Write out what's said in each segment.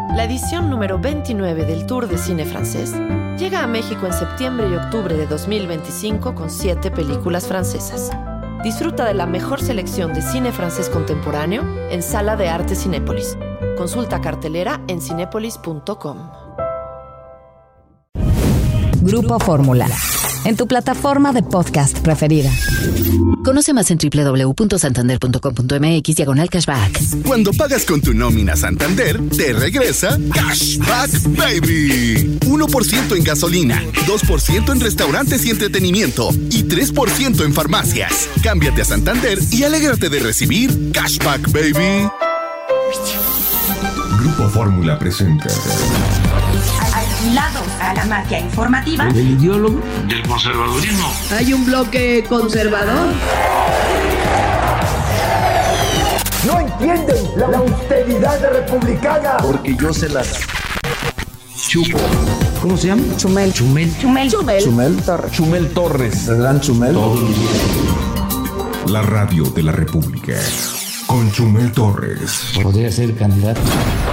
La edición número 29 del Tour de Cine Francés llega a México en septiembre y octubre de 2025 con 7 películas francesas. Disfruta de la mejor selección de cine francés contemporáneo en Sala de Arte Cinépolis. Consulta cartelera en cinépolis.com. Grupo Fórmula, en tu plataforma de podcast preferida. Conoce más en www.santander.com.mx/cashback. Cuando pagas con tu nómina Santander, te regresa Cashback Baby. 1% en gasolina, 2% en restaurantes y entretenimiento y 3% en farmacias. Cámbiate a Santander y alégrate de recibir Cashback Baby. Grupo Fórmula presenta. Alquilados a la magia informativa. El ideólogo del conservadurismo. Hay un bloque conservador. No entienden la austeridad republicana. Porque yo se las chupo. ¿Cómo se llama? Chumel Torres. Chumel Torres. El gran Chumel. La radio de la República. Con Chumel Torres. Podría ser candidato.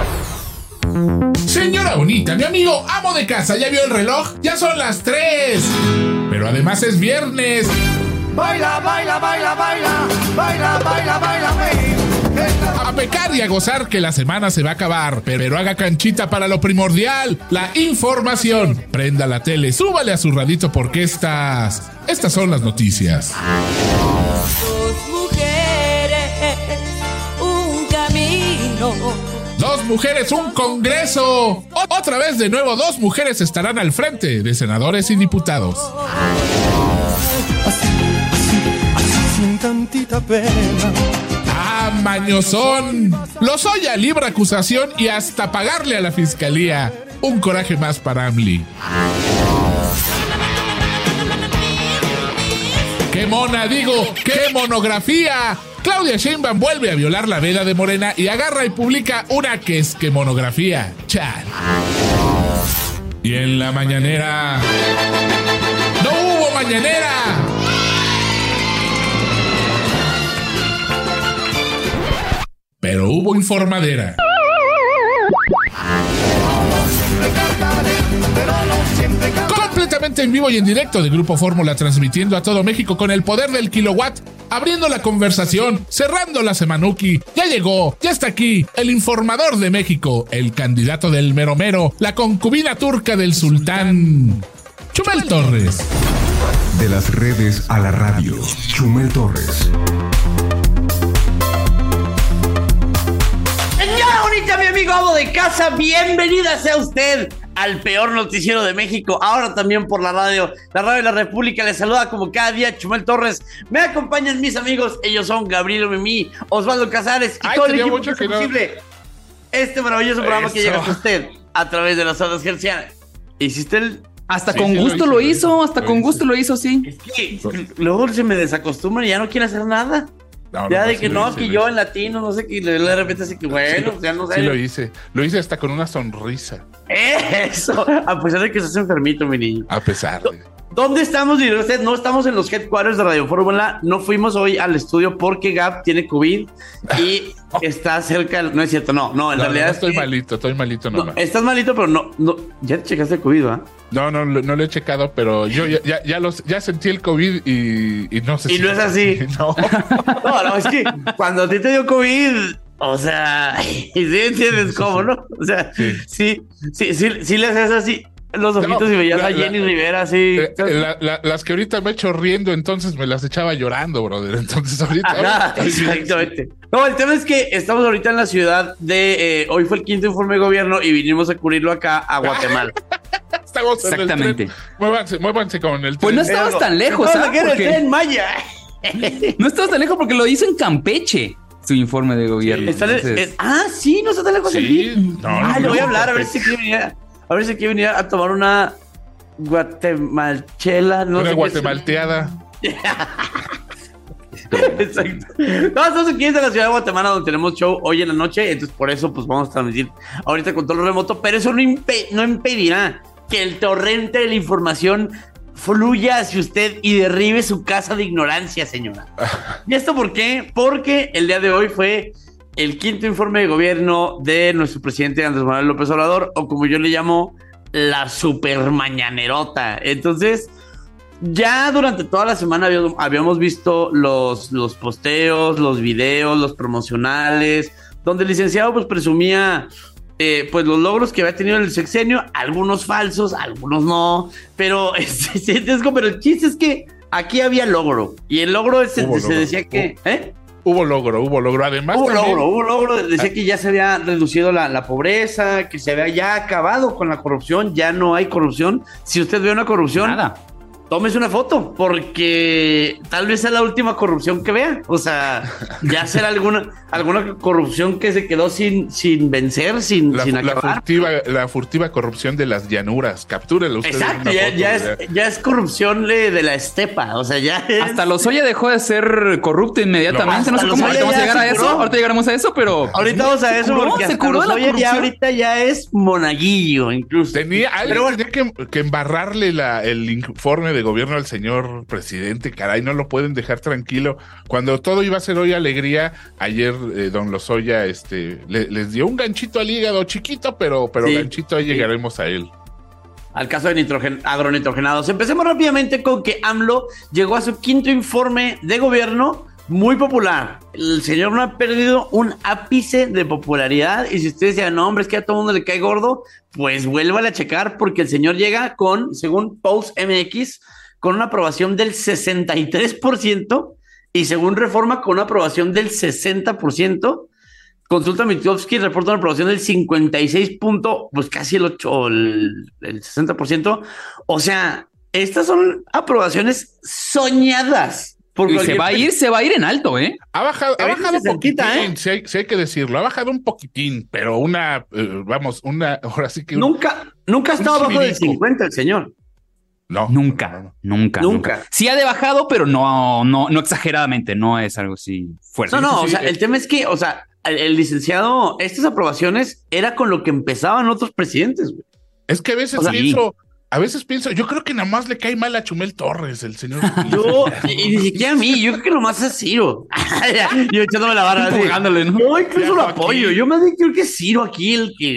Señora bonita, mi amigo amo de casa, ¿ya vio el reloj? Ya son las 3. Pero además es viernes. Baila, baila, baila, baila. Baila, baila, baila, A pecar y a gozar que la semana se va a acabar. Pero haga canchita para lo primordial, la información. Prenda la tele, súbale a su radito porque estas son las noticias. 2 mujeres, un camino. 2 mujeres, un congreso. Otra vez de nuevo, 2 mujeres estarán al frente de senadores y diputados. sin tantita pena. ¡Ah, mañosón! Lozoya libra acusación y hasta pagarle a la fiscalía. Un coraje más para AMLI. ¡Qué mona, digo! ¡Qué monografía! Claudia Sheinbaum vuelve a violar la veda de Morena y agarra y publica una que es que monografía. ¡Chal! Y en la mañanera... ¡No hubo mañanera! Pero hubo informadera. Completamente en vivo y en directo de Grupo Fórmula, transmitiendo a todo México con el poder del kilowatt, abriendo la conversación, cerrando la semanuki. Ya llegó, ya está aquí, el informador de México, el candidato del mero mero, la concubina turca del sultán, Chumel Torres. De las redes a la radio, Chumel Torres. Señora bonita, mi amigo amo de casa, bienvenida sea usted al peor noticiero de México, ahora también por la radio de la República. Les saluda como cada día Chumel Torres. Me acompañan mis amigos, ellos son Gabriel Mimí, Osvaldo Casares y todo el equipo que hace posible este maravilloso programa que llega a usted a través de las ondas hercianas. ¿Hiciste el...? Hasta sí, con gusto lo hizo, con gusto lo hizo, sí. Es que luego se me desacostumbran y ya no quiere hacer nada. No, ya no, de que no, que yo en latino, no sé, que de repente así que bueno, ya no sé. Sí lo hice hasta con una sonrisa. Eso, a pesar de que estás enfermito, mi niño. A pesar de... ¿Dónde estamos? Dirá usted, no estamos en los headquarters de Radio Fórmula, no fuimos hoy al estudio porque Gab tiene COVID y está cerca, no es cierto, no, en realidad no, estoy malito nomás. No, estás malito, pero no, ya te checaste el COVID, ¿verdad? No lo he checado, pero yo ya sentí el COVID y no sé. Y no es así. No, es que cuando a ti te dio COVID, o sea, y sí entiendes cómo, ¿no? O sea, sí le haces así los ojitos y veías a Jenny Rivera así. Las que ahorita me he hecho riendo, entonces me las echaba llorando, brother. Entonces ahorita exactamente. No, el tema es que estamos ahorita en la ciudad de... hoy fue el 5º informe de gobierno y vinimos a cubrirlo acá a Guatemala. Estamos exactamente. Muévanse con el tren. Pues no estabas tan lejos, ¿sabes? Porque... el tren Maya. No estabas tan lejos porque lo hizo en Campeche, su informe de gobierno. Sí, sí, no está tan lejos aquí. Le voy a hablar a ver si quiere venir. A ver si quiere venir a tomar una guatemalchela. Una guatemalteada. Exacto. No, estamos aquí en la ciudad de Guatemala donde tenemos show hoy en la noche. Entonces por eso pues vamos a transmitir ahorita con todo lo remoto. Pero eso no impedirá que el torrente de la información fluya hacia usted y derribe su casa de ignorancia, señora. ¿Y esto por qué? Porque el día de hoy fue el quinto informe de gobierno de nuestro presidente Andrés Manuel López Obrador, o como yo le llamo, la super mañanerota. Entonces, ya durante toda la semana habíamos visto los posteos, los videos, los promocionales, donde el licenciado pues presumía pues los logros que había tenido en el sexenio, algunos falsos, algunos no, pero pero el chiste es que aquí había logro, y el logro se decía que... Hubo logro. Además, hubo logro. Decía que ya se había reducido la pobreza, que se había ya acabado con la corrupción, ya no hay corrupción. Si usted ve una corrupción, nada, tómese una foto, porque tal vez sea la última corrupción que vea. O sea, ya será alguna corrupción que se quedó sin vencer, sin acabar. La furtiva corrupción de las llanuras. Captúrelo usted. Exacto, ya es corrupción de la estepa. O sea, ya es... Hasta Lozoya dejó de ser corrupto inmediatamente. No sé cómo ahorita vamos a llegar a eso. Ahorita llegaremos a eso, pero... Ahorita vamos a eso porque se curó la corrupción. Ahorita ya es monaguillo, incluso. Tenía que embarrarle el informe de gobierno al señor presidente, caray, no lo pueden dejar tranquilo. Cuando todo iba a ser hoy alegría, ayer don Lozoya les dio un ganchito al hígado, chiquito, pero sí, ganchito, ahí llegaremos a él. Al caso de agronitrogenados. Empecemos rápidamente con que AMLO llegó a su quinto informe de gobierno, muy popular. El señor no ha perdido un ápice de popularidad, y si ustedes decían, no, hombre, es que a todo mundo le cae gordo, pues vuélvale a checar, porque el señor llega con, según Post MX, con una aprobación del 63%, y según Reforma, con una aprobación del 60%. Consulta Mitofsky reporta una aprobación del 56 pues casi el 60%. O sea, estas son aprobaciones soñadas. Y se va a ir en alto, ¿eh? Ha bajado un poquitín, sí hay que decirlo. Ha bajado un poquitín, pero ahora sí que... Nunca ha estado abajo del 50 el señor. No. Nunca. Sí ha bajado, pero no exageradamente, no es algo así fuerte. No, o sea, el tema es que, o sea, el licenciado, estas aprobaciones era con lo que empezaban otros presidentes, güey. Es que a veces pienso, yo creo que nada más le cae mal a Chumel Torres, el señor. Y ni siquiera a mí, yo creo que nomás a Ciro. Yo echándome la barra, jugándole, ¿no? Yo incluso lo apoyo. Yo más bien creo que es Ciro aquí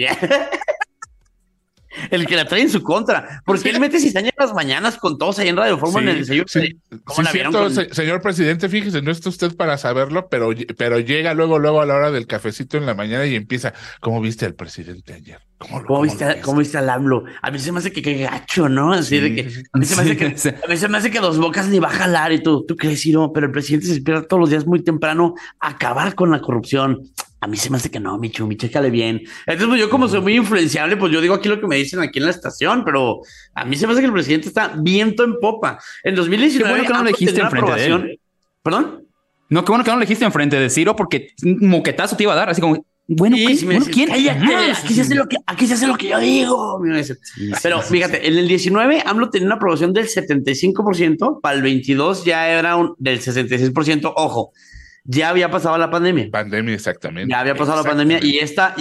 el que la trae en su contra, porque él mete cizaña en las mañanas con todos ahí en Radio Fórmula en el desayuno. Sí, cierto, señor presidente, fíjese, no está usted para saberlo, pero llega luego a la hora del cafecito en la mañana y empieza, ¿cómo viste al presidente ayer? ¿Cómo viste al AMLO? A mí se me hace que gacho, ¿no? Así de que a mí se me hace que Dos Bocas ni va a jalar y tú crees, Ciro, pero el presidente se despierta todos los días muy temprano a acabar con la corrupción. A mí se me hace que no, mi chécale bien. Entonces, pues yo como soy muy influenciable, pues yo digo aquí lo que me dicen aquí en la estación, pero a mí se me hace que el presidente está viento en popa. En 2019... Qué bueno que no lo dijiste enfrente de él. ¿Perdón? No, qué bueno que no lo dijiste enfrente de Ciro, porque un moquetazo te iba a dar, así como... Bueno, ¿quién? Aquí se hace lo que yo digo. Pero fíjate, en el 19 AMLO tenía una aprobación del 75%, para el 22 ya era del 66%. Ojo, ya había pasado la pandemia. Exactamente. Ya había pasado la pandemia y esta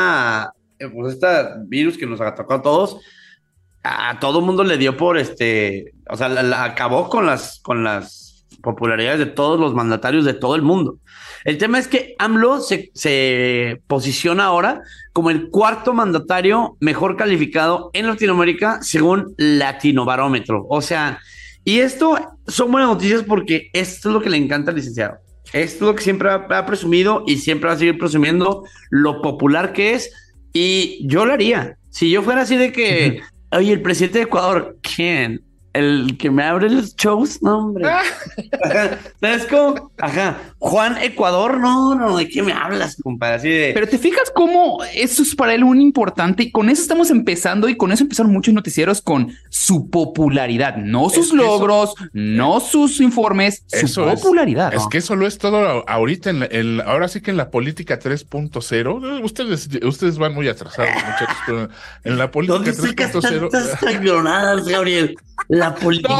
virus que nos atacó a todos, a todo mundo le dio por o sea, acabó con las popularidades de todos los mandatarios de todo el mundo. El tema es que AMLO se posiciona ahora como el cuarto mandatario mejor calificado en Latinoamérica según Latinobarómetro. O sea, y esto son buenas noticias porque esto es lo que le encanta al licenciado. Esto es lo que siempre ha presumido y siempre va a seguir presumiendo lo popular que es. Y yo lo haría. Si yo fuera así de que, oye, el presidente de Ecuador, ¿quién? El que me abre los shows, no, hombre. ¿Sabes cómo? Juan Ecuador, no, ¿de qué me hablas, compadre? Así de... Pero te fijas cómo eso es para él un importante, y con eso estamos empezando, y con eso empezaron muchos noticieros con su popularidad, no sus logros, no sus informes, su popularidad. Es que eso lo es todo ahorita, ahora sí que en la política 3.0, ustedes van muy atrasados, muchachos, pero en la política 3.0... Tantas cañonadas, Gabriel. La política.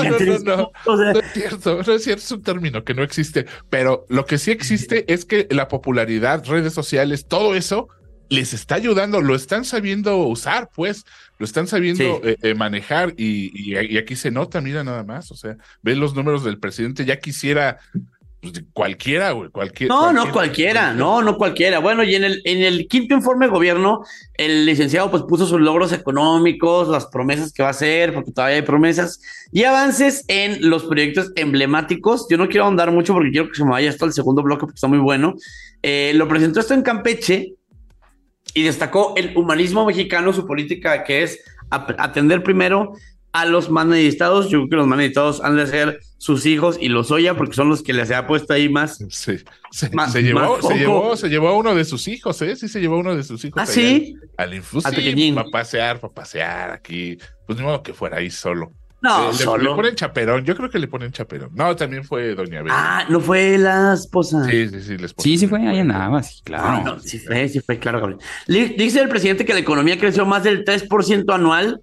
No es cierto, es un término que no existe, pero lo que sí existe es que la popularidad, redes sociales, todo eso les está ayudando, lo están sabiendo usar, pues, lo están sabiendo manejar y aquí se nota, mira nada más, o sea, ven los números del presidente, ya quisiera cualquiera, güey. No cualquiera. Bueno, y en el quinto informe de gobierno, el licenciado pues puso sus logros económicos, las promesas que va a hacer, porque todavía hay promesas, y avances en los proyectos emblemáticos. Yo no quiero ahondar mucho porque quiero que se me vaya esto al segundo bloque porque está muy bueno. Lo presentó esto en Campeche y destacó el humanismo mexicano, su política que es atender primero a los más necesitados. Yo creo que los más necesitados han de ser sus hijos y los Oya, porque son los que les ha puesto ahí más. Sí. Se llevó a uno de sus hijos, ¿eh? Sí, se llevó a uno de sus hijos. ¿Ah, sí? Al Infusi, para pasear aquí. Pues ni modo que fuera ahí solo. No, solo. Le ponen chaperón, yo creo que le ponen chaperón. No, también fue doña Betty. Ah, ¿no fue la esposa? Sí, la esposa. Sí fue, ahí andaba, sí, claro. No, sí fue, claro, Gabriel. Dice el presidente que la economía creció más del 3% anual.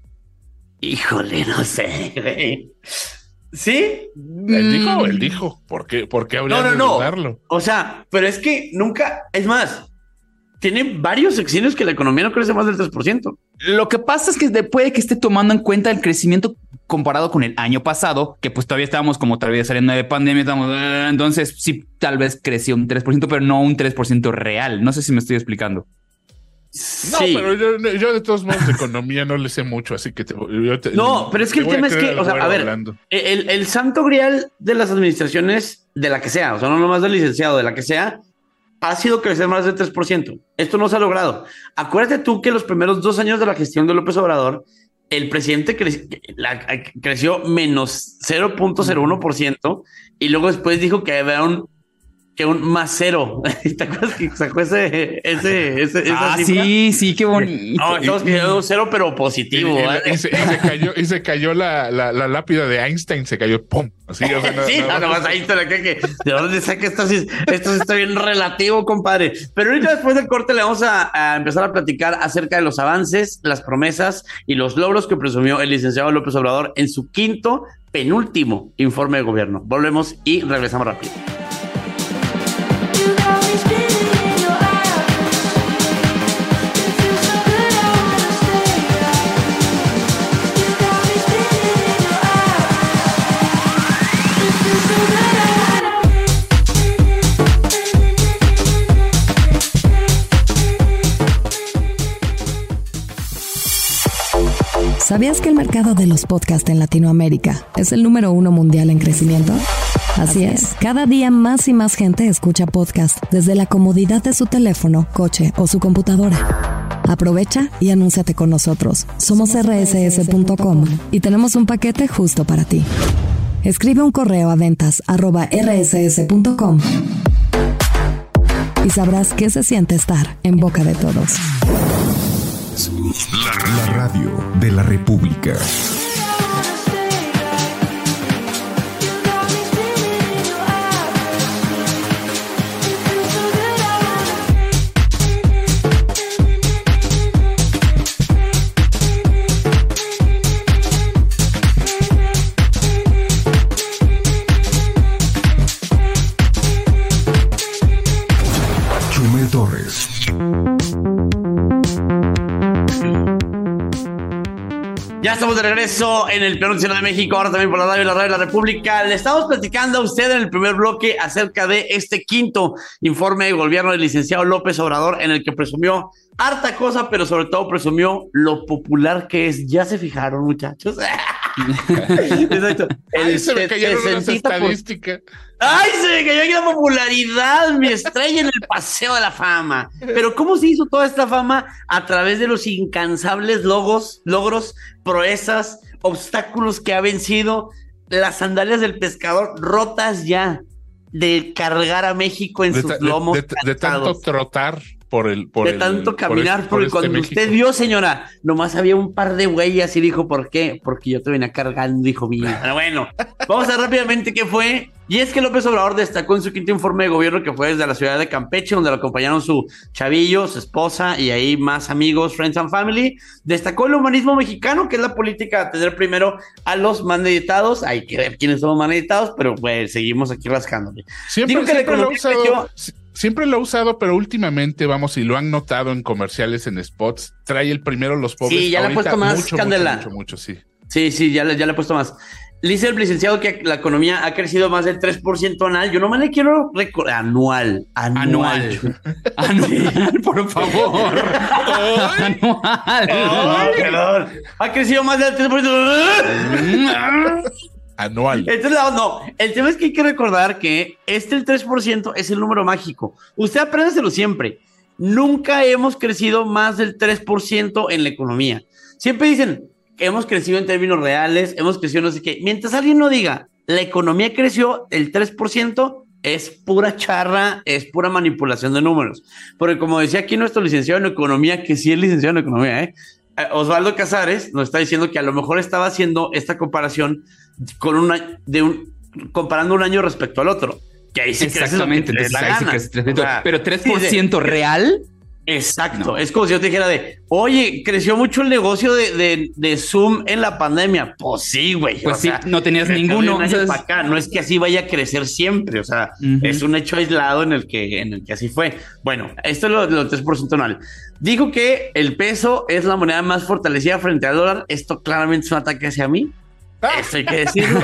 Híjole, no sé, güey. ¿Sí? Él dijo. ¿Por qué habría de dudarlo? O sea, pero es que nunca, es más, tiene varios sexenios que la economía no crece más del 3%. Lo que pasa es que puede que esté tomando en cuenta el crecimiento comparado con el año pasado, que pues todavía estábamos como todavía saliendo de pandemia, entonces sí, tal vez creció un 3%, pero no un 3% real. No sé si me estoy explicando. No, sí. Pero yo de todos modos de economía no le sé mucho, así que pero es que el tema es que, o sea, a ver, el santo grial de las administraciones, de la que sea, o sea, no nomás del licenciado, de la que sea, ha sido crecer más del 3%. Esto no se ha logrado. Acuérdate tú que los primeros 2 años de la gestión de López Obrador, el presidente creció menos 0.01% y luego después dijo que había un más 0. ¿Te acuerdas que sacó esa cifra? Sí, qué bonito. No, estamos quedando 0, pero positivo. Y se cayó la lápida de Einstein, se cayó, ¡pum! Así, o sea, nomás Einstein acá que ¿de dónde saca esto? Esto está bien relativo, compadre. Pero ahorita después del corte le vamos a empezar a platicar acerca de los avances, las promesas y los logros que presumió el licenciado López Obrador en su penúltimo informe de gobierno. Volvemos y regresamos rápido. ¿Sabías que el mercado de los podcasts en Latinoamérica es el número 1 mundial en crecimiento? Así es, cada día más y más gente escucha podcast desde la comodidad de su teléfono, coche o su computadora. Aprovecha y anúnciate con nosotros. Somos rss.com y tenemos un paquete justo para ti. Escribe un correo a ventas@rss.com y sabrás qué se siente estar en boca de todos. La radio de la República. Chumel Torres. Ya estamos de regreso en el peor noticiero de México, ahora también por la radio de la República. Le estamos platicando a usted en el primer bloque acerca de este quinto informe de gobierno del licenciado López Obrador, en el que presumió harta cosa, pero sobre todo presumió lo popular que es. ¿Ya se fijaron, muchachos? Exacto. Ahí se me cayeron las estadísticas. ¡Ay, se me cayó aquí la popularidad! Mi estrella en el Paseo de la Fama. Pero ¿cómo se hizo toda esta fama? A través de los incansables logros, proezas, obstáculos que ha vencido. Las sandalias del pescador rotas ya de cargar a México en sus lomos. De tanto trotar de tanto caminar, porque cuando México. Usted vio, señora, nomás había un par de huellas y dijo, ¿por qué? Porque yo te venía cargando, hijo mío. Pero bueno, vamos a ver rápidamente qué fue. Y es que López Obrador destacó en su quinto informe de gobierno, que fue desde la ciudad de Campeche, donde lo acompañaron su chavillo, su esposa y ahí más amigos, friends and family. Destacó el humanismo mexicano, que es la política de atender primero a los más necesitados. Hay que ver quiénes son los más necesitados, pero pues seguimos aquí rascándole. Siempre lo ha usado, pero últimamente, vamos, y lo han notado en comerciales, en spots, trae el primero los pobres. Sí, ya le ha puesto más candela. Mucho, sí. Sí, ya le he puesto más. dice el licenciado que la economía ha crecido más del 3% anual. Yo nomás le quiero recordar. Anual, por favor. Anual. Perdón. Ha crecido más del 3%. Anual. Entonces, no, el tema es que hay que recordar que el 3% es el número mágico. Usted apréndaselo siempre. Nunca hemos crecido más del 3% en la economía. Siempre dicen, hemos crecido en términos reales, hemos crecido no sé qué. Mientras alguien no diga, la economía creció el 3%, es pura charra, es pura manipulación de números. Porque como decía aquí nuestro licenciado en economía, que sí es licenciado en economía, Osvaldo Casares nos está diciendo que a lo mejor estaba haciendo esta comparación con comparando un año respecto al otro. Que ahí sí exactamente, pero 3% real. Exacto, no. Es como si yo te dijera oye, creció mucho el negocio de Zoom en la pandemia. Pues sí, güey. Pues sí, no tenías ninguno. Para acá. No es que así vaya a crecer siempre, o sea, es un hecho aislado en el que así fue. Bueno, esto es lo 3% anual. Dijo que el peso es la moneda más fortalecida frente al dólar. Esto claramente es un ataque hacia mí. Eso hay que decirlo.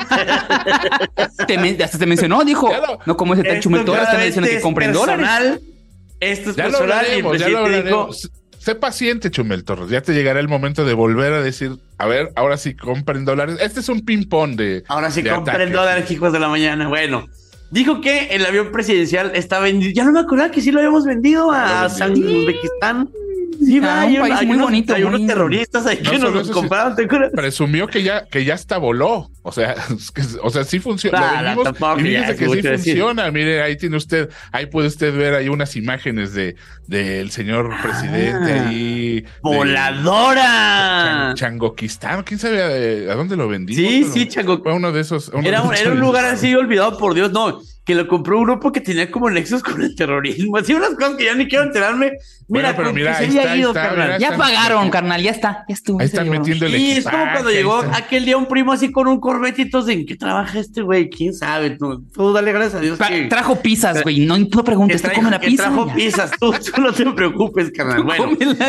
Hasta te mencionó, dijo. No, como ese tal Chumel Torres, están diciendo que compren dólares. Esto es personal y el presidente dijo... Sé paciente, Chumel Torres. Ya te llegará el momento de volver a decir, a ver, ahora sí compren dólares. Este es un ping-pong de... Ahora sí compren dólares, hijos de la mañana. Bueno, dijo que el avión presidencial está vendido. Ya no me acordaba que sí lo habíamos vendido a Uzbekistán. Sí, un país muy bonito. Hay unos terroristas ahí que nos los compraron. Presumió que ya hasta voló. O sea, sí funciona. Y fíjese que sí funciona. Mire, ahí puede usted ver ahí unas imágenes del señor presidente ahí. ¡Voladora! Changoquistán. ¿Quién sabe a dónde lo vendió? Sí, Changoquistán. Fue uno de esos. Era un lugar así olvidado por Dios. No, que lo compró un grupo que tenía como nexos con el terrorismo. Así unas cosas que ya ni quiero enterarme. Mira, pero mira, ahí está, carnal. Ya pagaron, carnal, ya está. Ya estuvo. Ahí están metiendo el equipaje. Y es como cuando llegó aquel día un primo así con un Corvette y todos, ¿en qué trabaja este güey? ¿Quién sabe? Tú dale gracias a Dios. Trajo pizzas, güey. No tú preguntes, tú come la pizza. Trajo pizzas. Tú no te preocupes, carnal. Bueno,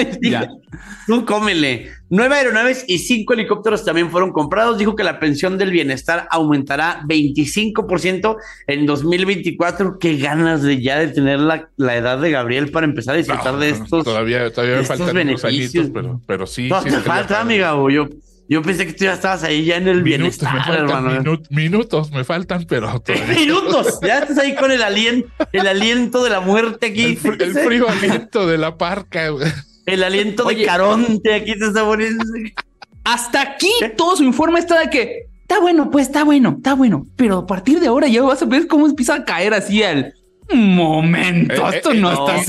tú cómele. 9 aeronaves y 5 helicópteros también fueron comprados. Dijo que la pensión del bienestar aumentará 25% en 2024. Qué ganas de tener la edad de Gabriel para empezar a disfrutar de estos todavía me faltan unos añitos, pero sí. No, te falta, amiga. Yo pensé que tú ya estabas ahí ya en el bienestar, hermano. Minutos me faltan, pero minutos. Ya estás ahí con el aliento de la muerte aquí. El frío aliento de la parca, güey. El aliento de Caronte aquí te está poniendo. Hasta aquí todo su informe está de que está bueno, pero a partir de ahora ya vas a ver cómo empieza a caer así el momento. Esto no está así.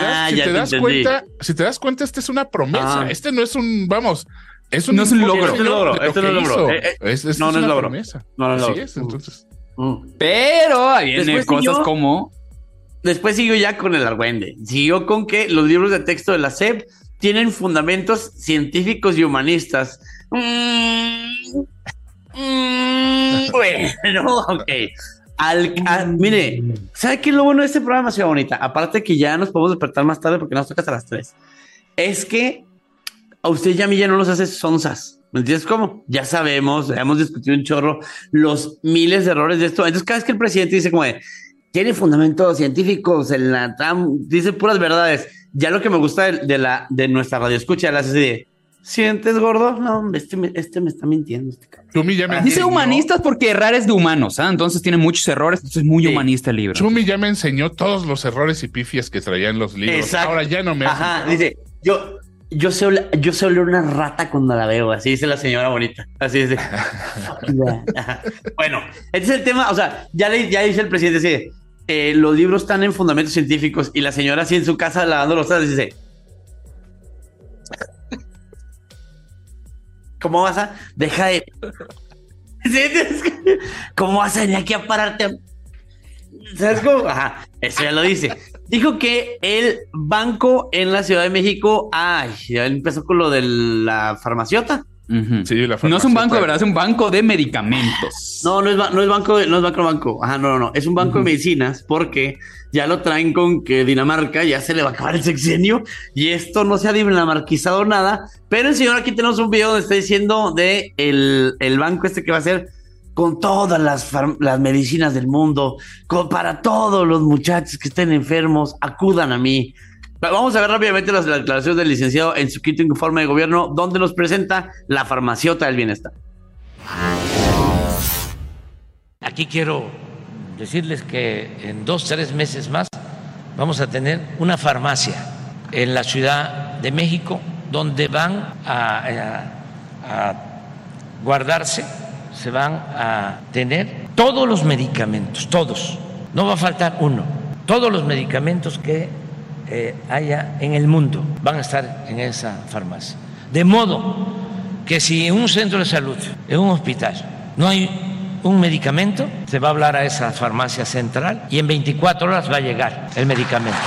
Si te das cuenta, esta es una promesa. Este no es un, vamos, no es un logro. Esto no es logro. No es logro. No es logro. Así es, entonces. Pero ahí vienen cosas como... Después siguió ya con el argüende. Siguió con que los libros de texto de la SEP tienen fundamentos científicos y humanistas. Bueno, ok. Mire, ¿sabe qué es lo bueno de este programa, Ciudad Bonita? Aparte que ya nos podemos despertar más tarde porque nos toca hasta las 3. Es que a usted y a mí ya no nos hace sonzas. ¿Me entiendes cómo? Ya sabemos, hemos discutido un chorro los miles de errores de esto. Entonces cada vez que el presidente dice como tiene fundamentos científicos en la TAM, dice puras verdades. Ya lo que me gusta de nuestra radio escucha, la hace así de, ¿sientes gordo? No, este me está mintiendo. Chumi ya me dice humanistas porque errar es de humanos, entonces tiene muchos errores, entonces es muy humanista el libro. Chumi ya me enseñó todos los errores y pifias que traían los libros. Exacto. Ahora ya no me hacen. Dice, yo sé oler una rata cuando la veo, así dice la señora bonita. Así dice. Bueno, este es el tema, o sea, ya dice el presidente así, los libros están en fundamentos científicos y la señora así en su casa lavando los trastes dice, ¿cómo vas a? Deja de... ¿Cómo vas a venir aquí a pararte? ¿Sabes cómo? Ajá, eso ya lo dice. Dijo que el banco en la Ciudad de México, ya empezó con lo de la farmaciota. Uh-huh. Sí, la no es un banco de verdad, es un banco de medicamentos. No es banco. Ajá, no. Es un banco de medicinas porque ya lo traen con que Dinamarca ya se le va a acabar el sexenio y esto no se ha dinamarquizado nada. Pero el señor, aquí tenemos un video donde está diciendo de el banco este que va a ser con todas las medicinas del mundo, para todos los muchachos que estén enfermos, acudan a mí. Vamos a ver rápidamente las declaraciones del licenciado en su quinto informe de gobierno, donde nos presenta la farmaciota del bienestar. Aquí quiero decirles que en 2-3 meses más vamos a tener una farmacia en la Ciudad de México donde van a guardarse, se van a tener todos los medicamentos, todos, no va a faltar uno, todos los medicamentos que haya en el mundo van a estar en esa farmacia. De modo que si en un centro de salud, en un hospital, no hay un medicamento, se va a hablar a esa farmacia central y en 24 horas va a llegar el medicamento.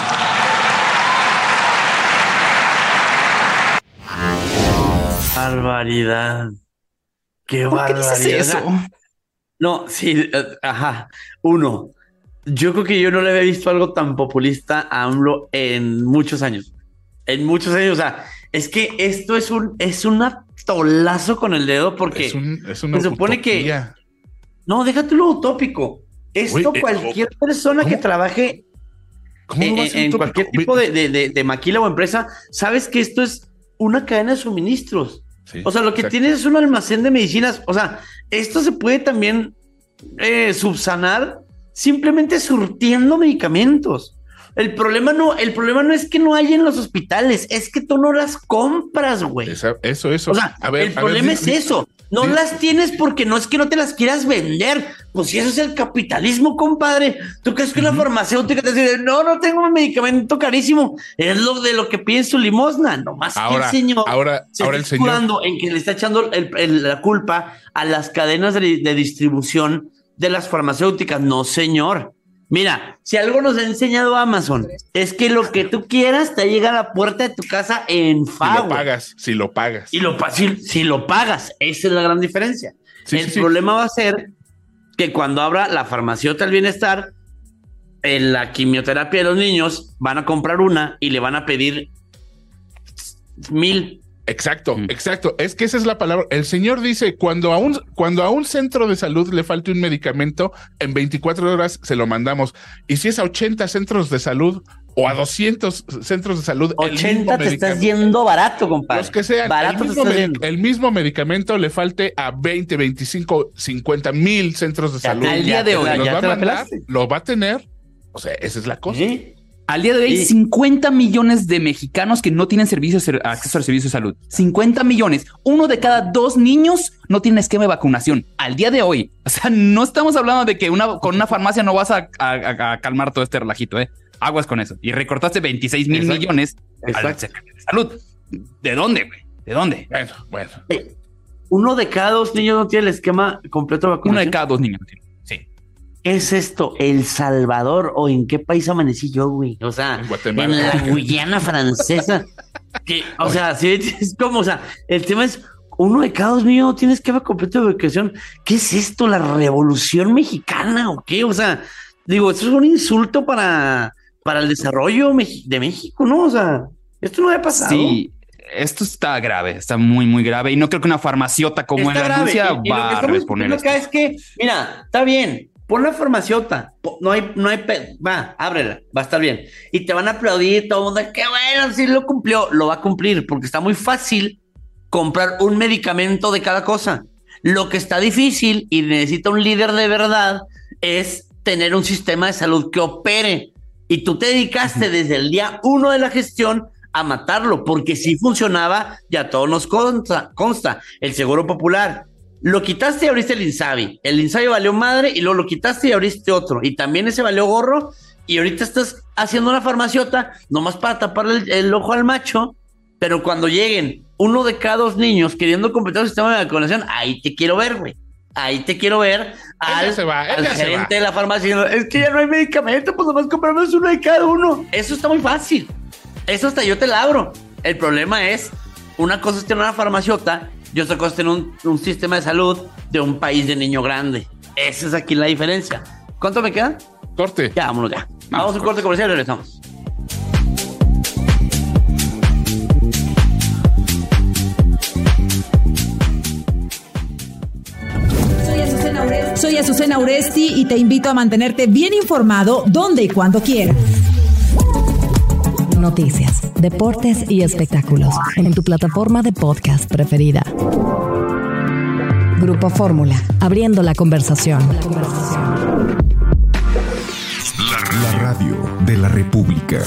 Barbaridad. Qué ¿Por barbaridad. qué dices eso? No, sí, ajá. Uno, yo creo que yo no le había visto algo tan populista a AMLO en muchos años. En muchos años, o sea, es que esto es un atolazo con el dedo porque se supone que... No, déjate lo utópico. Esto cualquier persona que trabaje en cualquier tipo de maquila o empresa, sabes que esto es una cadena de suministros. Sí, o sea, lo que tienes es un almacén de medicinas. O sea, esto se puede también subsanar simplemente surtiendo medicamentos. El problema no es que no hay en los hospitales, es que tú no las compras, güey. Eso. O sea, el problema es eso. No las tienes porque no es que no te las quieras vender. Pues si eso es el capitalismo, compadre. ¿Tú crees que una farmacéutica te dice, no tengo un medicamento carísimo? Es lo que pide su limosna. Nomás que el señor ahora el señor en que le está echando la culpa a las cadenas de distribución de las farmacéuticas. No, señor. Mira, si algo nos ha enseñado Amazon es que lo que tú quieras te llega a la puerta de tu casa en pago. Si lo pagas. Si lo pagas, esa es la gran diferencia. El problema va a ser que cuando abra la farmaciota del bienestar, en la quimioterapia de los niños, van a comprar una y le van a pedir 1,000. Exacto. Es que esa es la palabra. El señor dice, cuando a un centro de salud le falte un medicamento, en 24 horas se lo mandamos. Y si es a 80 centros de salud o a 200 centros de salud... 80 te estás yendo barato, compadre. Los que sean, barato el mismo medicamento le falte a 20, 25, 50 mil centros de salud. Al día de hoy. Lo va a tener. O sea, esa es la cosa. ¿Sí? Al día de hoy hay 50 millones de mexicanos que no tienen acceso al servicio de salud. 50 millones. 1 de cada 2 niños no tiene esquema de vacunación. Al día de hoy. O sea, no estamos hablando de que con una farmacia no vas a calmar todo este relajito, Aguas con eso. Y recortaste 26 mil millones al secretario de salud. ¿De dónde, güey? ¿De dónde? Bueno. 1 de cada 2 niños no tiene el esquema completo de vacunación. 1 de cada 2 niños no tiene. Sí. ¿Qué es esto? ¿El Salvador? ¿O en qué país amanecí yo, güey? O sea, en la Guyana francesa. O sea, sí, es como, o sea, el tema es 1 de cada 2 niños tiene esquema completo de vacunación. ¿Qué es esto? ¿La revolución mexicana o qué? O sea, digo, esto es un insulto para el desarrollo de México, ¿no? O sea, esto no había pasado. Sí. Esto está grave, está muy, muy grave. Y no creo que una farmaciota como la anuncia va a responder. Lo que es que, mira, está bien. Pon la farmaciota, no hay, ábrela, va a estar bien. Y te van a aplaudir todo el mundo, qué bueno, sí lo cumplió. Lo va a cumplir, porque está muy fácil comprar un medicamento de cada cosa. Lo que está difícil y necesita un líder de verdad es tener un sistema de salud que opere. Y tú te dedicaste desde el día 1 de la gestión a matarlo, porque si funcionaba, ya todo nos consta. El Seguro Popular. Lo quitaste y abriste el INSABI. El INSABI valió madre y luego lo quitaste y abriste otro. Y también ese valió gorro. Y ahorita estás haciendo una farmaciota nomás para taparle el ojo al macho. Pero cuando lleguen 1 de cada 2 niños queriendo completar el sistema de vacunación, ahí te quiero ver, güey. Ahí te quiero ver al gerente de la farmacia diciendo, es que ya no hay medicamento, pues nomás compramos 1 de cada 1. Eso está muy fácil. Eso hasta yo te la abro. El problema es, una cosa es tener una farmaciota y y otra cosa es tener un sistema de salud de un país de niño grande. Esa es aquí la diferencia. ¿Cuánto me queda? Corte. Ya, vámonos ya. Vamos a un corte comercial y regresamos. Soy Azucena Uresti y te invito a mantenerte bien informado donde y cuando quieras. Noticias, deportes y espectáculos en tu plataforma de podcast preferida. Grupo Fórmula, abriendo la conversación. La radio de la República.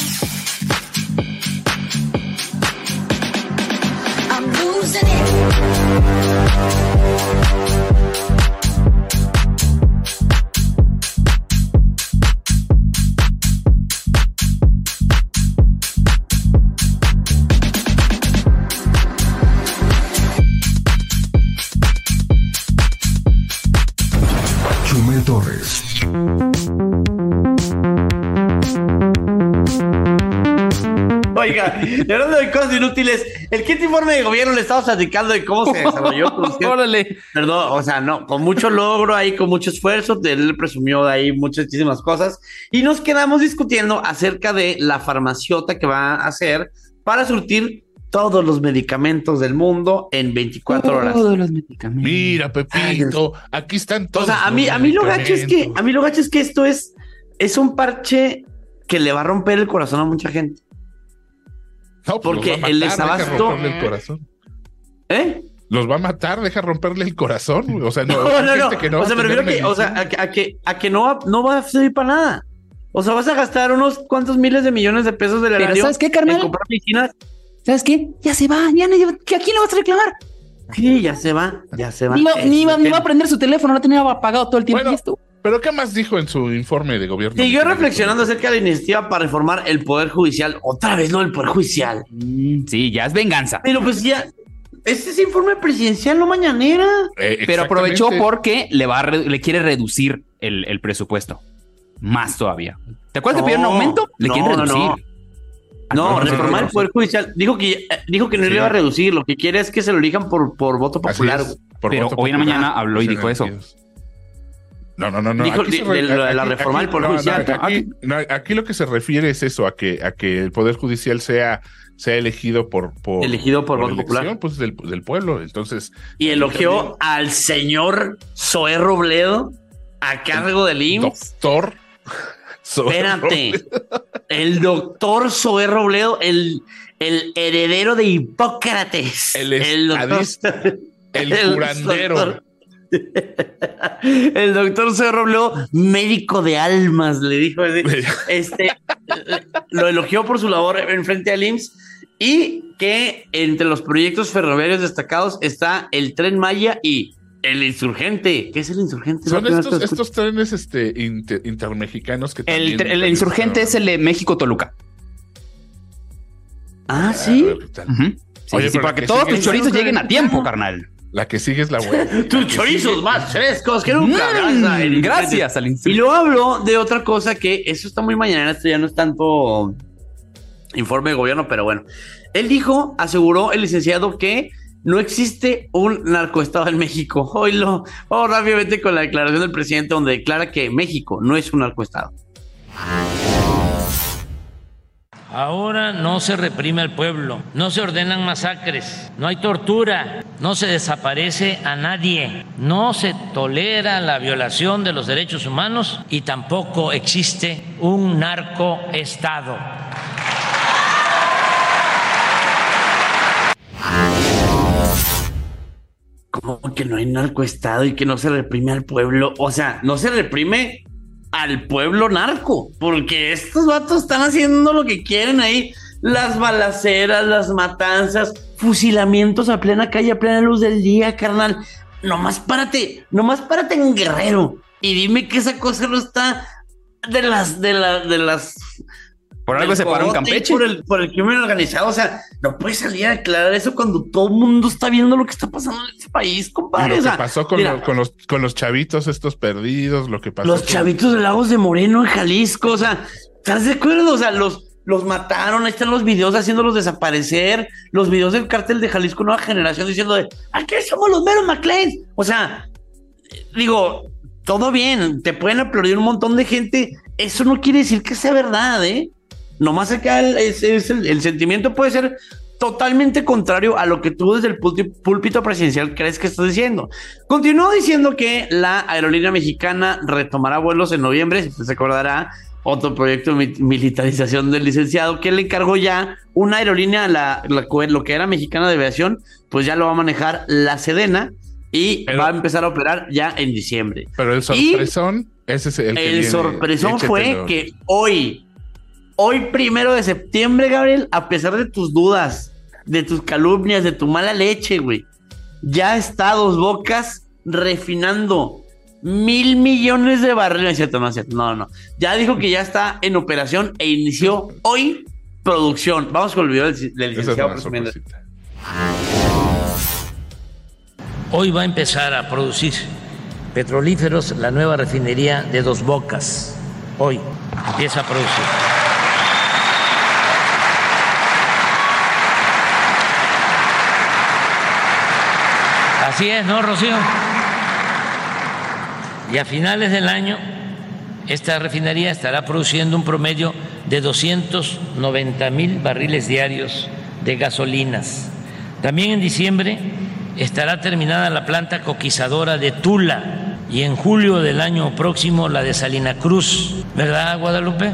Chumel Torres. Oiga, hablando de cosas inútiles, el quinto informe de gobierno le estamos platicando de cómo se desarrolló. Órale. Perdón, o sea, no, con mucho logro ahí, con mucho esfuerzo, él presumió de ahí muchísimas cosas y nos quedamos discutiendo acerca de la farmaciota que va a hacer para surtir todos los medicamentos del mundo en 24 horas. Todos los medicamentos. Mira, Pepito, aquí están todos. O sea, a mí lo gacho es que esto es un parche que le va a romper el corazón a mucha gente. No, porque el desabasto. ¿Eh? Los va a matar, deja romperle el corazón. O sea, no. O sea, me refiero a que no va a servir para nada. O sea, vas a gastar unos cuantos miles de millones de pesos del erario. ¿Sabes qué, carnal? En comprar medicinas. ¿Sabes qué? Ya se va, ya ¿a quién le vas a reclamar? Sí, ya se va. Ni va a prender su teléfono, lo tenía apagado todo el tiempo. Bueno, pero ¿qué más dijo en su informe de gobierno? Siguió reflexionando acerca de la iniciativa para reformar el Poder Judicial. Otra vez, ¿no? El Poder Judicial. Sí, ya es venganza. Pero pues ya, este es informe presidencial, no mañanera. Pero aprovechó porque le quiere reducir el presupuesto. Más todavía. ¿Te acuerdas que pidieron un aumento? Le quieren reducir. No, reformar el Poder Judicial. Dijo que no le iba a reducir. Lo que quiere es que se lo elijan por voto popular. Pero hoy en la mañana habló y dijo eso. No. Dijo de la reforma del Poder Judicial. Aquí lo que se refiere es eso, a que el Poder Judicial sea elegido por voto popular. Pues del pueblo. Entonces. Y elogió al señor Zoé Robledo a cargo del IMSS. Doctor. Espérate, el doctor Zoé Robledo, el heredero de Hipócrates. El curandero. El doctor Zoé Robledo, médico de almas, le dijo. Lo elogió por su labor en frente al IMSS y que entre los proyectos ferroviarios destacados está el Tren Maya y el Insurgente. ¿Qué es el Insurgente? Son estos trenes intermexicanos que el Insurgente es el de México-Toluca. Ah, ¿sí? Oye, para que todos tus chorizos lleguen a tiempo, carnal. La que sigue es la buena. Tus chorizos más frescos que nunca. Gracias al Insurgente. Y luego habló de otra cosa que eso está muy mañana. Esto ya no es tanto informe de gobierno, pero bueno. Él aseguró el licenciado que no existe un narcoestado en México. Vamos rápidamente con la declaración del presidente donde declara que México no es un narcoestado. Ahora no se reprime al pueblo, no se ordenan masacres, no hay tortura, no se desaparece a nadie, no se tolera la violación de los derechos humanos y tampoco existe un narcoestado. ¿Cómo que no hay narcoestado y que no se reprime al pueblo? O sea, no se reprime al pueblo narco, porque estos vatos están haciendo lo que quieren ahí. Las balaceras, las matanzas, fusilamientos a plena calle, a plena luz del día, carnal. Nomás párate en Guerrero y dime que esa cosa no está de las por algo se paró en Campeche. Por el crimen organizado. O sea, no puedes salir a aclarar eso cuando todo el mundo está viendo lo que está pasando en este país, compadre. Lo que pasó con los chavitos estos perdidos, lo que pasó. Los chavitos de Lagos de Moreno en Jalisco. O sea, ¿estás de acuerdo? O sea, los los mataron, ahí están los videos haciéndolos desaparecer, los videos del cártel de Jalisco Nueva Generación diciendo aquí somos los meros McLean. O sea, digo, todo bien, te pueden aplaudir un montón de gente, eso no quiere decir que sea verdad, nomás acá el sentimiento puede ser totalmente contrario a lo que tú desde el púlpito presidencial crees que estás diciendo. Continuó diciendo que la aerolínea mexicana retomará vuelos en noviembre, si usted se acordará, otro proyecto de militarización del licenciado, que le encargó ya una aerolínea, lo que era Mexicana de Aviación, pues ya lo va a manejar la Sedena y va a empezar a operar ya en diciembre. Pero el sorpresón, ese es el que viene. Sorpresón fue que hoy 1 de septiembre, Gabriel, a pesar de tus dudas, de tus calumnias, de tu mala leche, güey, ya está Dos Bocas refinando 1,000 millones de barriles. No. Ya dijo que ya está en operación e inició hoy producción. Vamos con el video del licenciado presumiendo. Hoy va a empezar a producir petrolíferos la nueva refinería de Dos Bocas. Hoy empieza a producir. Así es, ¿no, Rocío? Y a finales del año, esta refinería estará produciendo un promedio de 290,000 barriles diarios de gasolinas. También en diciembre estará terminada la planta coquizadora de Tula y en julio del año próximo la de Salina Cruz. ¿Verdad, Guadalupe?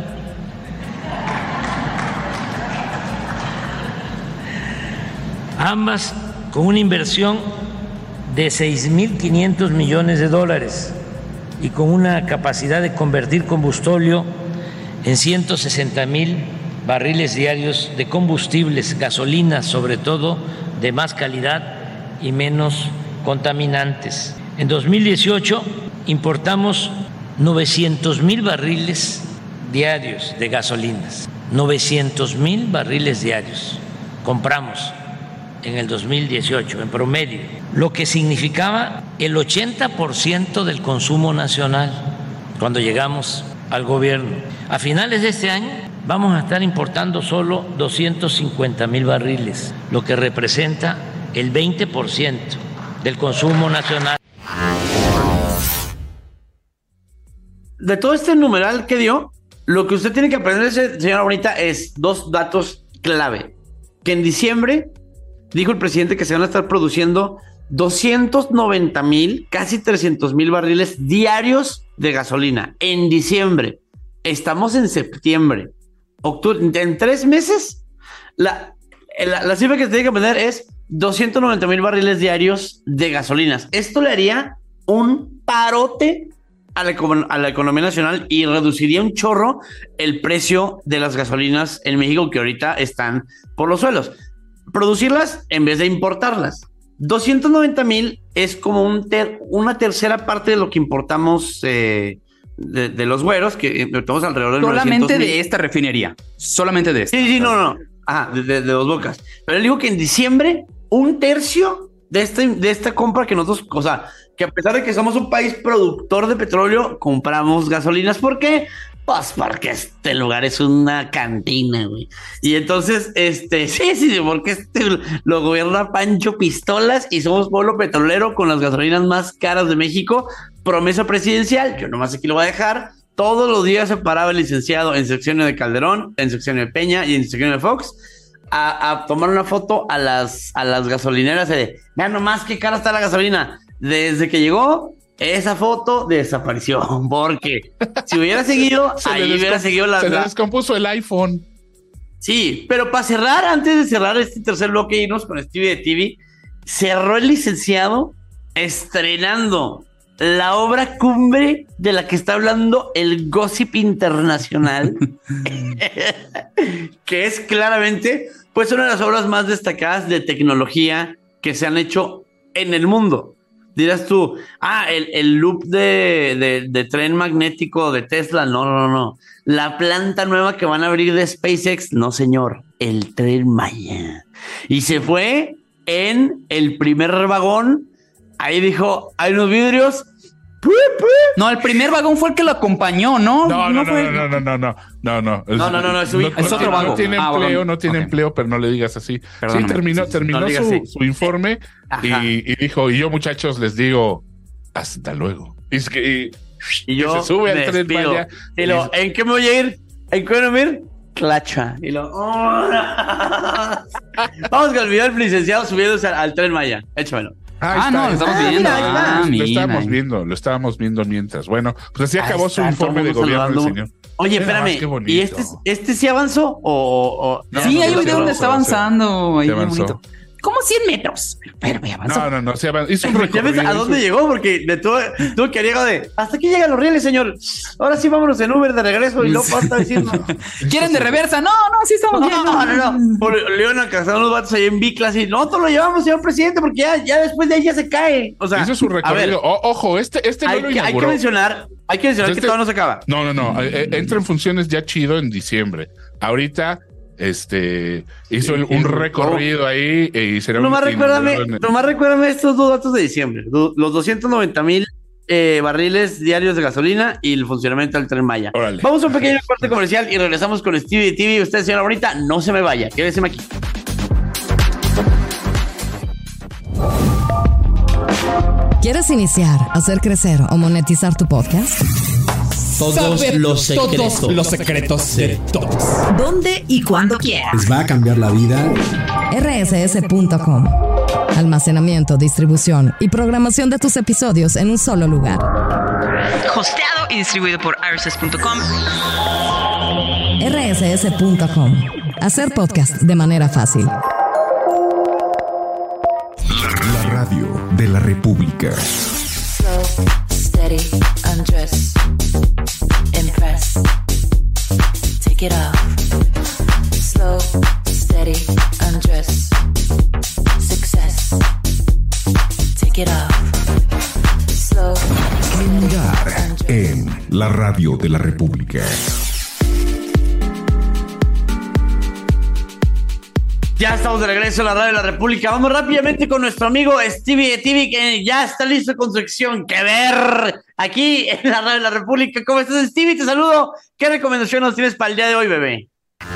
Ambas con una inversión de $6,500 millones y con una capacidad de convertir combustóleo en 160,000 barriles diarios de combustibles, gasolinas, sobre todo de más calidad y menos contaminantes. En 2018 importamos 900,000 barriles diarios de gasolinas, 900,000 barriles diarios compramos en el 2018 en promedio, lo que significaba el 80% del consumo nacional cuando llegamos al gobierno. A finales de este año vamos a estar importando solo 250,000 barriles, lo que representa el 20% del consumo nacional. De todo este numeral que dio, lo que usted tiene que aprender, señora Bonita, es 2 datos clave. Que en diciembre dijo el presidente que se van a estar produciendo 290,000, casi 300,000 barriles diarios de gasolina. En diciembre. Estamos en septiembre. Octubre. En 3 meses, la cifra que se tiene que aprender es 290,000 barriles diarios de gasolinas. Esto le haría un parote a la economía nacional y reduciría un chorro el precio de las gasolinas en México, que ahorita están por los suelos. Producirlas en vez de importarlas. 290,000 es como una tercera parte de lo que importamos de los güeros, que importamos alrededor de solamente de esta refinería. Solamente de esta. Sí, no. Ajá, de Dos Bocas. Pero él dijo que en diciembre, 1/3 de esta compra que nosotros, o sea, que a pesar de que somos un país productor de petróleo, compramos gasolinas. ¿Por qué? Pues porque este lugar es una cantina, güey. Y entonces, sí, porque lo gobierna Pancho Pistolas y somos pueblo petrolero con las gasolinas más caras de México. Promesa presidencial, yo nomás aquí lo voy a dejar. Todos los días se paraba el licenciado en secciones de Calderón, en secciones de Peña y en secciones de Fox a tomar una foto a las gasolineras de, vean nomás qué cara está la gasolina. Desde que llegó, esa foto desapareció, porque si hubiera seguido, hubiera seguido se le descompuso el iPhone. Sí, pero para cerrar, antes de cerrar este tercer bloque, irnos con Stevie de TV, cerró el licenciado estrenando la obra cumbre de la que está hablando el gossip internacional, que es claramente, pues, una de las obras más destacadas de tecnología que se han hecho en el mundo. Dirás tú, el loop de tren magnético de Tesla. No. La planta nueva que van a abrir de SpaceX. No, señor. El Tren Maya. Y se fue en el primer vagón. Ahí dijo, hay unos vidrios. No, el primer vagón fue el que lo acompañó, ¿no? No, No, es otro vagón. No tiene empleo, pero no le digas así. Perdóname. Sí, terminó no su informe y dijo, y yo, muchachos, les digo, hasta luego. Y yo se sube al tren despido. Maya. ¿En qué me voy a ir? ¿En qué voy a ir? Clacha. Vamos con el video del licenciado subiéndose al tren Maya. Échamelo. Lo estamos viendo. Lo estábamos viendo mientras. Bueno, pues así acabó su informe de gobierno el señor. Oye, espérame, ¿y este sí avanzó? ¿O? No, sí, hay un video donde está avanzando. Ahí muy bonito. Como 100 metros. Pero me avanzó. No, se avanzó. Hizo un recorrido. ¿A dónde llegó? Porque tuvo que llegar hasta aquí llegan los rieles, señor. Ahora sí vámonos en Uber de regreso y luego está diciendo. ¿Quieren de reversa? No, sí estamos bien. No. Le van a casar unos vatos ahí en biclas y nosotros lo llevamos, señor presidente, porque ya después de ahí ya se cae. O sea, hizo su recorrido. Ojo, este no lo inauguró. Hay que mencionar que todavía no se acaba. No. Entra en funciones ya chido en diciembre. Ahorita hizo un recorrido ahí y será nomás recuérdame estos dos datos de diciembre, los 290,000 barriles diarios de gasolina y el funcionamiento del tren Maya. Órale. Vamos a un pequeño corte comercial y regresamos con Stevie TV. Usted, señora bonita, no se me vaya, quédese aquí. ¿Quieres iniciar, hacer crecer o monetizar tu podcast? Todos los secretos de todos. ¿Dónde y cuándo quieras? Les va a cambiar la vida. rss.com. Almacenamiento, distribución y programación de tus episodios en un solo lugar. Hosteado y distribuido por rss.com. rss.com. Hacer podcast de manera fácil. La radio de la República. Slow, steady, undress. Impress. Take it off. Slow, steady, undress. Success. Take it off. Slow, Lugar en la radio de la República. Ya estamos de regreso a la radio de la República. Vamos rápidamente con nuestro amigo Stevie TV, que ya está listo con su sección Que Ver aquí en la radio de la República. ¿Cómo estás, Stevie? Te saludo. ¿Qué recomendación nos tienes para el día de hoy, bebé?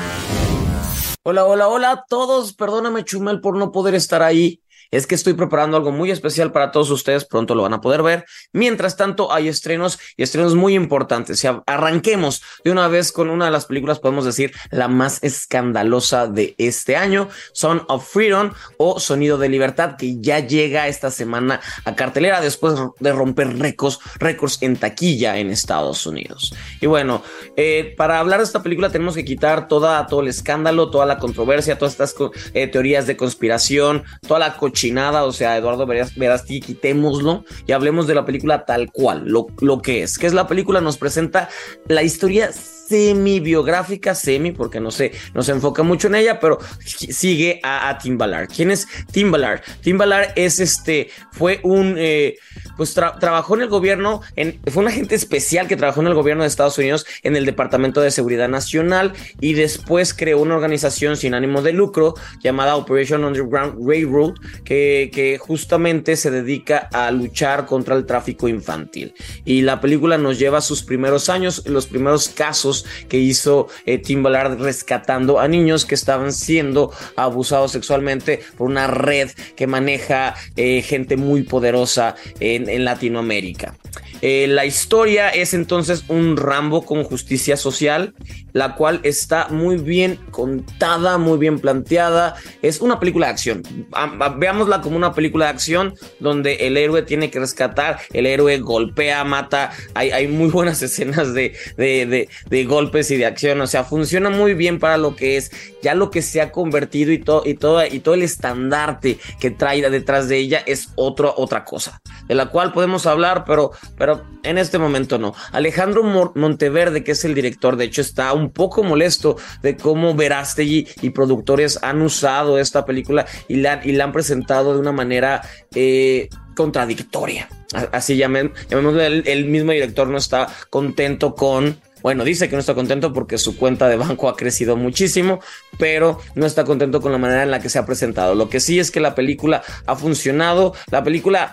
Hola a todos. Perdóname, Chumel, por no poder estar ahí. Es que estoy preparando algo muy especial para todos ustedes, pronto lo van a poder ver. Mientras tanto, hay estrenos y estrenos muy importantes. Arranquemos de una vez con una de las películas, podemos decir, la más escandalosa de este año, Sound of Freedom o Sonido de Libertad, que ya llega esta semana a cartelera después de romper récords en taquilla en Estados Unidos. Y bueno, para hablar de esta película tenemos que quitar todo el escándalo, toda la controversia, todas estas teorías de conspiración, toda la cochinada, o sea, Eduardo Verástegui, quitémoslo y hablemos de la película tal cual, lo que es. ¿Qué es la película? Nos presenta la historia semi-biográfica, porque no se enfoca mucho en ella, pero sigue a Tim Ballard. ¿Quién es Tim Ballard? Tim Ballard es fue un trabajó en el gobierno, fue un agente especial que trabajó en el gobierno de Estados Unidos en el Departamento de Seguridad Nacional y después creó una organización sin ánimo de lucro llamada Operation Underground Railroad que justamente se dedica a luchar contra el tráfico infantil. Y la película nos lleva a sus primeros años, los primeros casos que hizo Tim Ballard rescatando a niños que estaban siendo abusados sexualmente por una red que maneja gente muy poderosa en Latinoamérica. La historia es entonces un Rambo con justicia social, la cual está muy bien contada, muy bien planteada. Es una película de acción. Veámosla como una película de acción donde el héroe tiene que rescatar, el héroe golpea, mata. Hay muy buenas escenas de golpes y de acción. O sea, funciona muy bien para lo que es, ya lo que se ha convertido y todo el estandarte que trae detrás de ella es otra cosa, de la cual podemos hablar, pero en este momento no. Alejandro Monteverde, que es el director, de hecho está un poco molesto de cómo Verástegui y productores han usado esta película y la han presentado de una manera contradictoria. Así llamémoslo. El mismo director no está contento dice que no está contento porque su cuenta de banco ha crecido muchísimo, pero no está contento con la manera en la que se ha presentado. Lo que sí es que la película ha funcionado. La película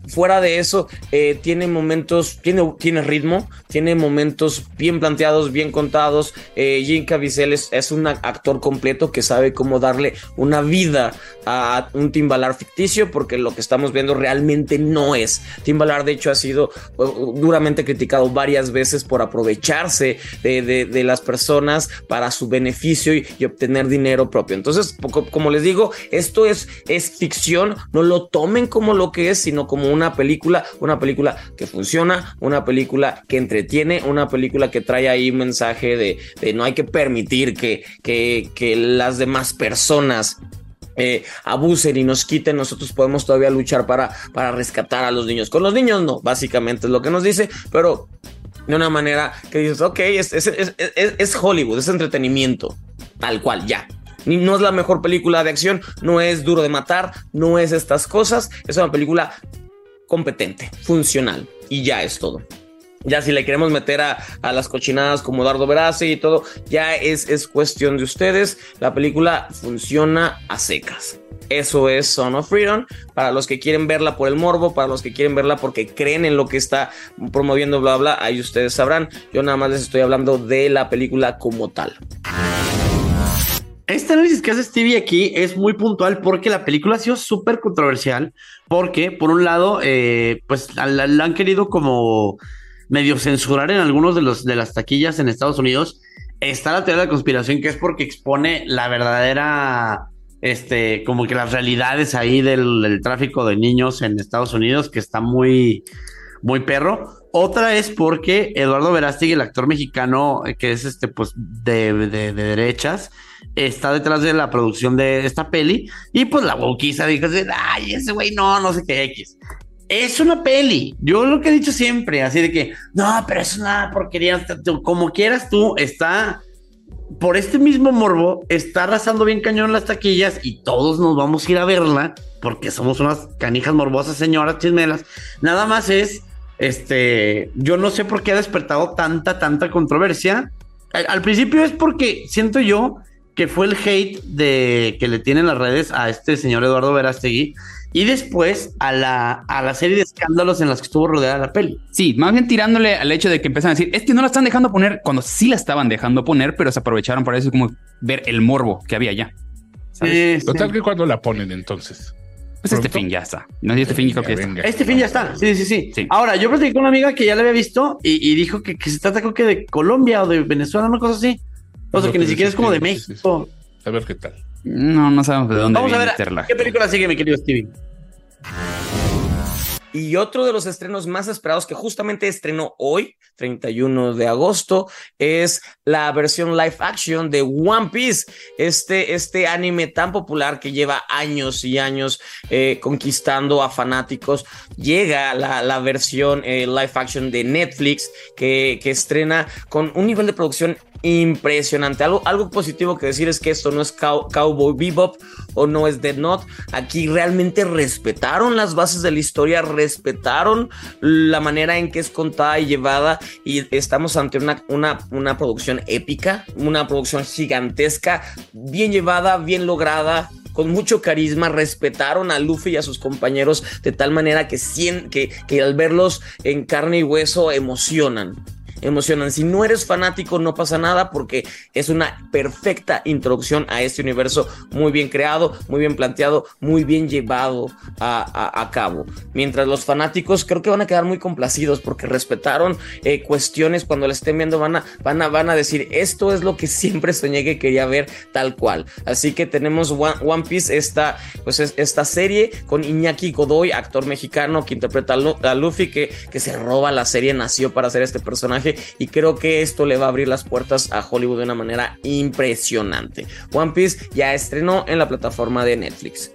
fuera de eso, tiene momentos, tiene ritmo, tiene momentos bien planteados, bien contados. Jim Caviezel es un actor completo que sabe cómo darle una vida a un Tim Ballard ficticio, porque lo que estamos viendo realmente no es. Tim Ballard, de hecho, ha sido duramente criticado varias veces por aprovecharse de las personas para su beneficio y obtener dinero propio. Entonces, como les digo, esto es ficción. No lo tomen como lo que es, sino como una película que funciona, una película que entretiene, una película que trae ahí un mensaje de no hay que permitir que las demás personas abusen y nos quiten. Nosotros podemos todavía luchar para rescatar a los niños. Con los niños no, básicamente es lo que nos dice, pero de una manera que dices, ok, es Hollywood, es entretenimiento, tal cual, ya. No es la mejor película de acción, no es Duro de Matar, no es estas cosas, es una película competente, funcional, y ya es todo. Ya si le queremos meter a las cochinadas como Eduardo Verástegui y todo, ya es cuestión de ustedes. La película funciona a secas. Eso es Son of Freedom. Para los que quieren verla por el morbo, para los que quieren verla porque creen en lo que está promoviendo, bla, bla, ahí ustedes sabrán. Yo nada más les estoy hablando de la película como tal. Este análisis que hace Stevie aquí es muy puntual porque la película ha sido súper controversial. Porque, por un lado, pues la han querido como medio censurar en algunos de las taquillas en Estados Unidos. Está la teoría de la conspiración, que es porque expone la verdadera, como que las realidades ahí del tráfico de niños en Estados Unidos, que está muy, muy perro. Otra es porque Eduardo Verástegui, el actor mexicano, que es pues de derechas, está detrás de la producción de esta peli, y pues la wokiza dijo, ay, ese güey no sé qué X. Es una peli. Yo lo que he dicho siempre, así de que, no, pero es una porquería. Como quieras tú, está, por este mismo morbo, está arrasando bien cañón las taquillas y todos nos vamos a ir a verla porque somos unas canijas morbosas, señoras chismelas. Nada más es, yo no sé por qué ha despertado tanta controversia. Al principio es porque siento yo que fue el hate que le tienen las redes a este señor Eduardo Verástegui. Y después a la serie de escándalos en las que estuvo rodeada la peli. Sí, más bien tirándole al hecho de que empezaron a decir, es que no la están dejando poner, cuando sí la estaban dejando poner, pero se aprovecharon para eso, como ver el morbo que había ya. Total, que cuando la ponen entonces. Pues ¿pronto? Fin ya está. No sé, fin creo que está. Fin ya está. Sí. Ahora, yo platiqué con una amiga que ya la había visto y dijo que se trata, creo que de Colombia o de Venezuela, una cosa así. O sea, que ni siquiera es como de México. A ver qué tal. No sabemos de dónde vamos a ver qué película sigue, mi querido Stevie. Y otro de los estrenos más esperados, que justamente estrenó hoy, 31 de agosto, es la versión live action de One Piece, este anime tan popular que lleva años y años conquistando a fanáticos. Llega la versión live action de Netflix que estrena con un nivel de producción impresionante. Algo positivo que decir es que esto no es Cowboy Bebop o no es Death Note. Aquí realmente respetaron las bases de la historia, respetaron la manera en que es contada y llevada, y estamos ante una producción épica, una producción gigantesca, bien llevada, bien lograda, con mucho carisma. Respetaron a Luffy y a sus compañeros de tal manera que al verlos en carne y hueso emocionan. Si no eres fanático, no pasa nada, porque es una perfecta introducción a este universo, muy bien creado, muy bien planteado, muy bien llevado a cabo. Mientras los fanáticos creo que van a quedar muy complacidos porque respetaron cuestiones. Cuando la estén viendo van a decir, esto es lo que siempre soñé que quería ver, tal cual. Así que tenemos One Piece, esta serie con Iñaki Godoy, actor mexicano que interpreta a Luffy, que se roba la serie, nació para hacer este personaje, y creo que esto le va a abrir las puertas a Hollywood de una manera impresionante. One Piece ya estrenó en la plataforma de Netflix.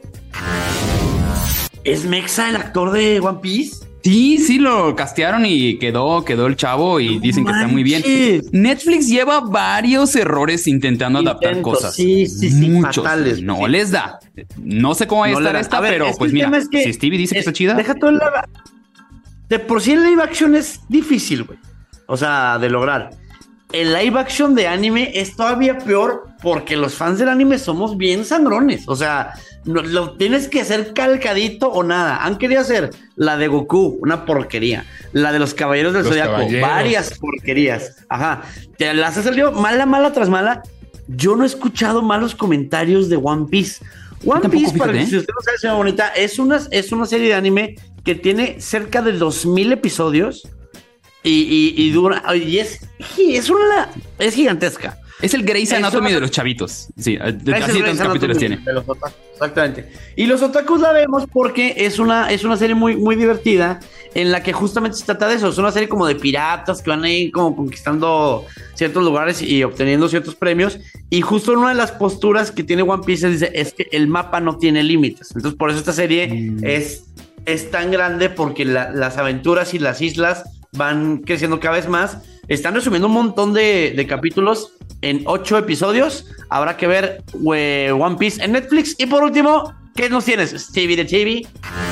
¿Es Mexa el actor de One Piece? Sí, lo castearon y quedó el chavo, y dicen que está muy bien. Netflix lleva varios errores intentando adaptar cosas. Sí, muchos, fatales. No les da. No sé cómo va a estar esta, pero pues mira, si Stevie dice que está chida. Deja todo de por sí el live action es difícil, güey. O sea, de lograr. el live action de anime es todavía peor porque los fans del anime somos bien sangrones. O sea, lo tienes que hacer calcadito o nada. Han querido hacer la de Goku, una porquería. La de los Caballeros del Zodiaco, varias porquerías. Ajá. Te las ha salido mala tras mala. Yo no he escuchado malos comentarios de One Piece. One Piece, para que si usted no sabe, señora bonita, es una serie de anime que tiene cerca de 2000 episodios. Y dura, y es gigantesca. Es el Grey's Anatomy de los chavitos. Sí, así tantos capítulos tiene. Exactamente. Y los otakus la vemos porque es una serie muy, muy divertida en la que justamente se trata de eso. Es una serie como de piratas que van ahí como conquistando ciertos lugares y obteniendo ciertos premios. Y justo una de las posturas que tiene One Piece es que el mapa no tiene límites. Entonces por eso esta serie es tan grande, porque las aventuras y las islas van creciendo cada vez más. Están resumiendo un montón de capítulos en 8 episodios. Habrá que ver One Piece en Netflix. Y por último, ¿qué nos tienes, Stevie de TV?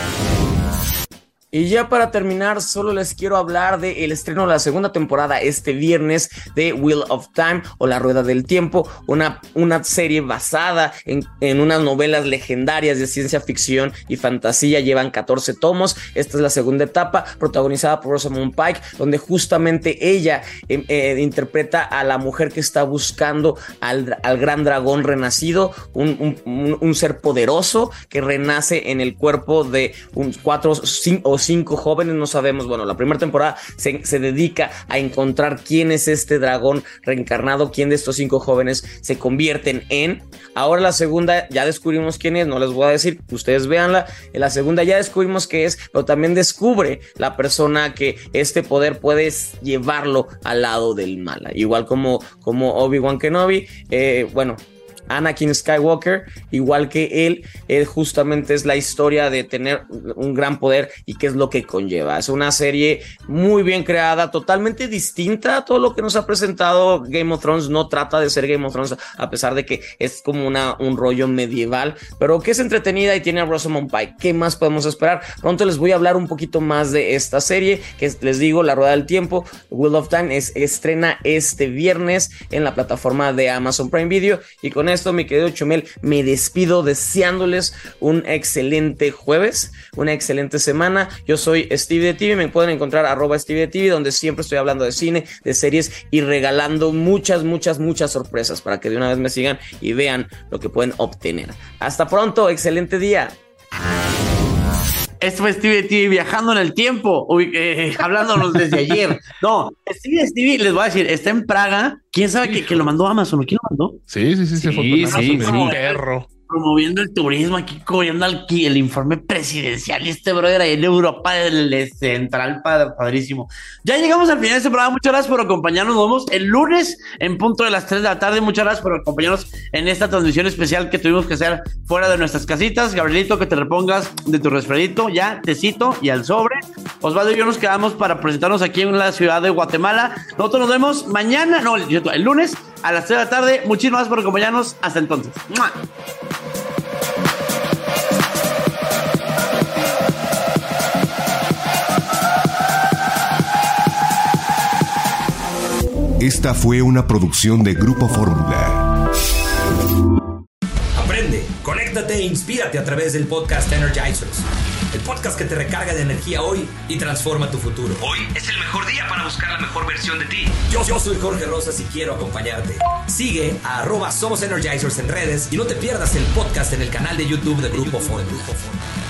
Y ya para terminar, solo les quiero hablar del estreno de la segunda temporada este viernes de Wheel of Time, o La Rueda del Tiempo, una serie basada en unas novelas legendarias de ciencia ficción y fantasía. Llevan 14 tomos. Esta es la segunda etapa, protagonizada por Rosamund Pike, donde justamente ella interpreta a la mujer que está buscando al gran dragón renacido, un ser poderoso que renace en el cuerpo de 4 o 5 jóvenes, no sabemos. Bueno, la primera temporada se dedica a encontrar quién es este dragón reencarnado, quién de estos 5 jóvenes se convierten en. Ahora la segunda ya descubrimos quién es, no les voy a decir, ustedes véanla. En la segunda ya descubrimos qué es, pero también descubre la persona que este poder puede llevarlo al lado del mal, igual como Obi-Wan Kenobi, Anakin Skywalker, igual que él, justamente es la historia de tener un gran poder y qué es lo que conlleva. Es una serie muy bien creada, totalmente distinta a todo lo que nos ha presentado Game of Thrones. No trata de ser Game of Thrones, a pesar de que es como un rollo medieval, pero que es entretenida y tiene a Rosamund Pike. ¿Qué más podemos esperar? Pronto les voy a hablar un poquito más de esta serie, que les digo, La Rueda del Tiempo, Wheel of Time, estrena este viernes en la plataforma de Amazon Prime Video. Y con esto, mi querido Chumel, me despido deseándoles un excelente jueves, una excelente semana. Yo soy Stevie de TV, me pueden encontrar @Stevie de TV, donde siempre estoy hablando de cine, de series y regalando muchas sorpresas para que de una vez me sigan y vean lo que pueden obtener. Hasta pronto, excelente día. Esto fue Stevie de TV viajando en el tiempo, hablándonos desde ayer. No, Stevie, les voy a decir, está en Praga. ¿Quién sabe que lo mandó Amazon? ¿Quién lo mandó? Sí, se fue con Amazon, perro. Promoviendo el turismo aquí, cubriendo el informe presidencial, y este brother ahí en Europa del Central, padrísimo. Ya llegamos al final de este programa. Muchas gracias por acompañarnos. Nos vemos el lunes en punto de las 3 de la tarde. Muchas gracias por acompañarnos en esta transmisión especial que tuvimos que hacer fuera de nuestras casitas. Gabrielito, que te repongas de tu resfriadito, ya, tecito y al sobre. Osvaldo y yo nos quedamos para presentarnos aquí en la ciudad de Guatemala. Nosotros nos vemos mañana, el lunes a las 3 de la tarde. Muchísimas gracias por acompañarnos. Hasta entonces. ¡Mua! Esta fue una producción de Grupo Fórmula. Aprende, conéctate e inspírate a través del podcast Energizers. El podcast que te recarga de energía hoy y transforma tu futuro. Hoy es el mejor día para buscar la mejor versión de ti. Yo soy Jorge Rosas y quiero acompañarte. Sigue a @SomosEnergizers en redes y no te pierdas el podcast en el canal de YouTube de Grupo Fórmula.